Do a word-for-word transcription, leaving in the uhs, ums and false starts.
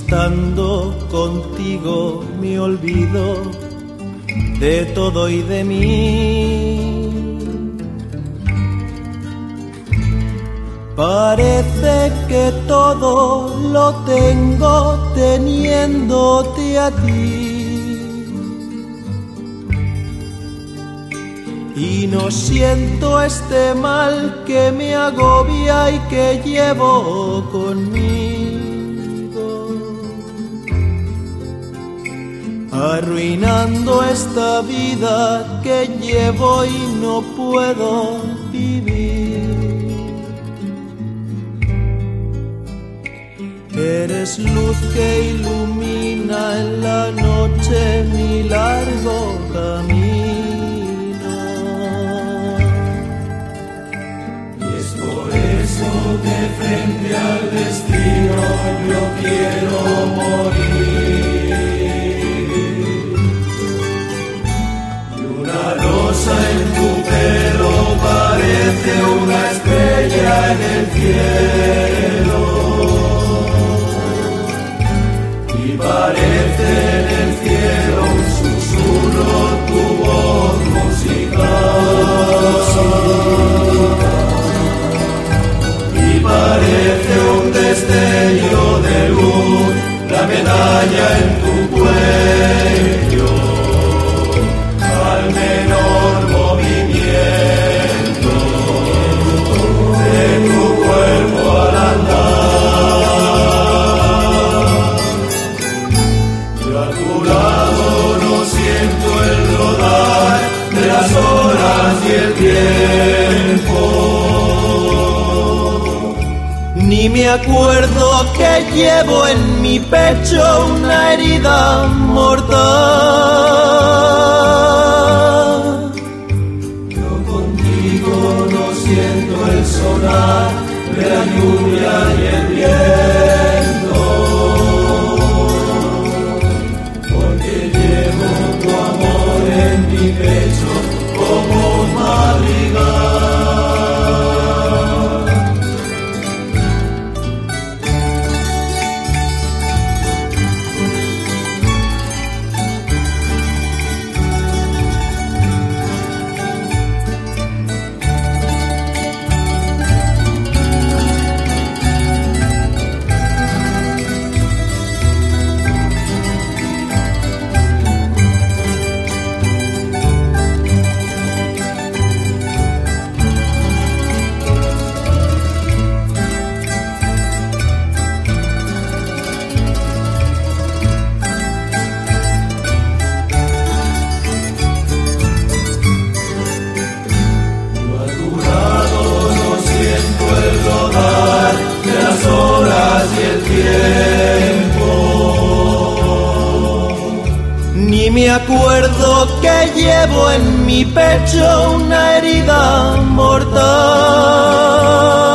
estando contigo me olvido de todo y de mí. Parece que todo lo tengo teniéndote a ti. Y no siento este mal que me agobia y que llevo conmigo, arruinando esta vida que llevo y no puedo vivir. Eres luz que ilumina en la noche mi largo camino. De frente al destino yo quiero morir. Y una rosa en tu pelo parece una estrella en el cielo. Y parece en el cielo un susurro tu voz musical. Parece un destello de luz, la medalla en tu cuello, al menor movimiento de tu cuerpo al andar. Yo a tu lado no siento el rodar de las horas y el tiempo. Ni me acuerdo que llevo en mi pecho una herida mortal. Yo contigo no siento el sonar de la lluvia y el viento, porque llevo tu amor en mi pecho como un madrigal. Ni me acuerdo que llevo en mi pecho una herida mortal.